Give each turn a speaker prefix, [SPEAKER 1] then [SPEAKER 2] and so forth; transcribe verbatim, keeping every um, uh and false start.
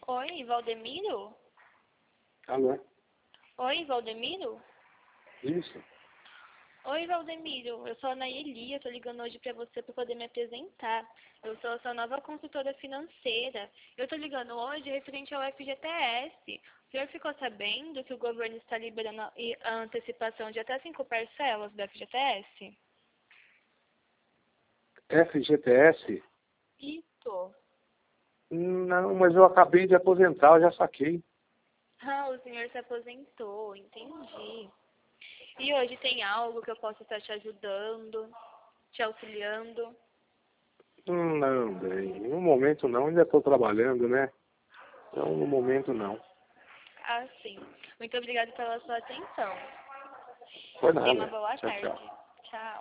[SPEAKER 1] Oi, Valdemiro?
[SPEAKER 2] Alô?
[SPEAKER 1] Oi, Valdemiro?
[SPEAKER 2] Isso.
[SPEAKER 1] Oi, Valdemiro. Eu sou a Nayeli, eu tô ligando hoje pra você pra poder me apresentar. Eu sou a sua nova consultora financeira. Eu tô ligando hoje referente ao F G T S. O senhor ficou sabendo que o governo está liberando a a antecipação de até cinco parcelas do F G T S?
[SPEAKER 2] F G T S?
[SPEAKER 1] Isso.
[SPEAKER 2] Não, mas eu acabei de aposentar, eu já saquei.
[SPEAKER 1] Ah, o senhor se aposentou, entendi. E hoje tem algo que eu possa estar te ajudando, te auxiliando?
[SPEAKER 2] Hum, Não, bem, no momento não, ainda estou trabalhando, né? Então, no momento não.
[SPEAKER 1] Ah, sim. Muito obrigada pela sua atenção.
[SPEAKER 2] Foi
[SPEAKER 1] Tenha uma
[SPEAKER 2] nada.
[SPEAKER 1] boa
[SPEAKER 2] Tchau,
[SPEAKER 1] tarde.
[SPEAKER 2] tchau.
[SPEAKER 1] Tchau.